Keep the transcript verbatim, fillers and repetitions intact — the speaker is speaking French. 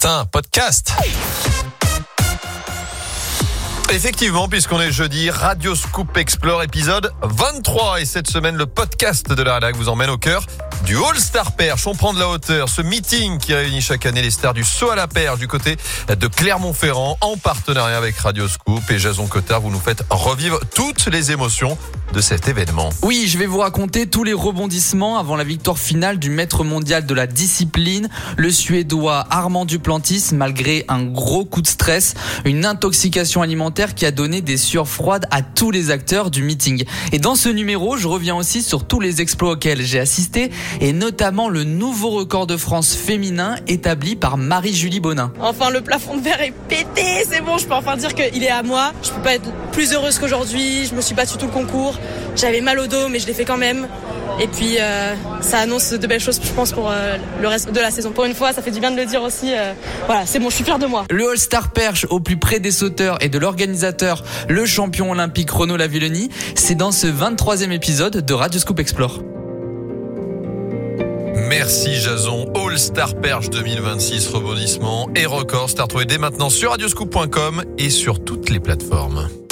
matin podcast. Effectivement, puisqu'on est jeudi, Radio Scoop Explore épisode vingt-trois. Et cette semaine, le podcast de la rédac vous emmène au cœur du All-Star Perche. On prend de la hauteur. Ce meeting qui réunit chaque année les stars du saut à la perche du côté de Clermont-Ferrand en partenariat avec Radio Scoop. Et Jason Cotard, vous nous faites revivre toutes les émotions de cet événement. Oui, je vais vous raconter tous les rebondissements avant la victoire finale du maître mondial de la discipline, le Suédois Armand Duplantis, malgré un gros coup de stress, une intoxication alimentaire qui a donné des sueurs froides à tous les acteurs du meeting. Et dans ce numéro, je reviens aussi sur tous les exploits auxquels j'ai assisté et notamment le nouveau record de France féminin établi par Marie-Julie Bonin. Enfin, le plafond de verre est pété, c'est bon, je peux enfin dire qu'il est à moi. Je peux pas être plus heureuse qu'aujourd'hui, je me suis battue tout le concours. J'avais mal au dos, mais je l'ai fait quand même. Et puis, euh, ça annonce de belles choses, je pense, pour euh, le reste de la saison. Pour une fois, ça fait du bien de le dire aussi. Euh, voilà, c'est bon, je suis fière de moi. Le All-Star Perche au plus près des sauteurs et de l'organisateur, le champion olympique Renaud Lavillenie, c'est dans ce vingt-troisième épisode de Radio Scoop Explore. Merci Jason. All-Star Perche deux mille vingt-six, rebondissement et record. C'est à retrouver dès maintenant sur radioscoop point com et sur toutes les plateformes.